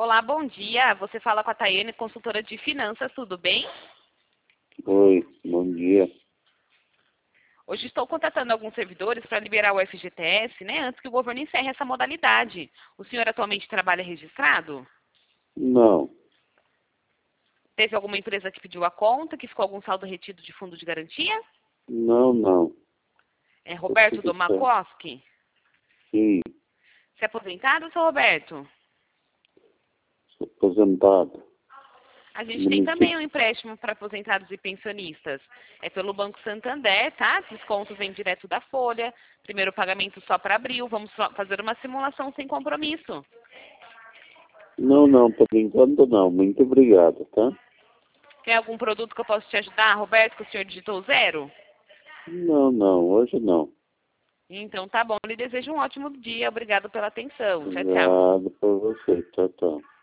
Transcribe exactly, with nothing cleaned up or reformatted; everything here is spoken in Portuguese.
Olá, bom dia. Você fala com a Tayane, consultora de finanças, tudo bem? Oi, bom dia. Hoje estou contatando alguns servidores para liberar o F G T S, né, antes que o governo encerre essa modalidade. O senhor atualmente trabalha registrado? Não, Teve alguma empresa que pediu a conta, que ficou algum saldo retido de fundo de garantia? não, não. É Tá Roberto tudo certo. Domakoski? Sim, Você é aposentado, seu Roberto? sou aposentado. A gente No tem também município. um empréstimo para aposentados e pensionistas. É pelo Banco Santander, tá? Desconto vem direto da folha. Primeiro pagamento só para abril. Vamos só fazer uma simulação sem compromisso. Não, não, por enquanto não. Muito obrigado, tá? Tem algum produto que eu possa te ajudar, Roberto, que o senhor digitou zero? Não, não, hoje não. Então tá bom. Lhe desejo um ótimo dia. Obrigado pela atenção. Tchau, tchau. Obrigado por você. Tchau, tchau.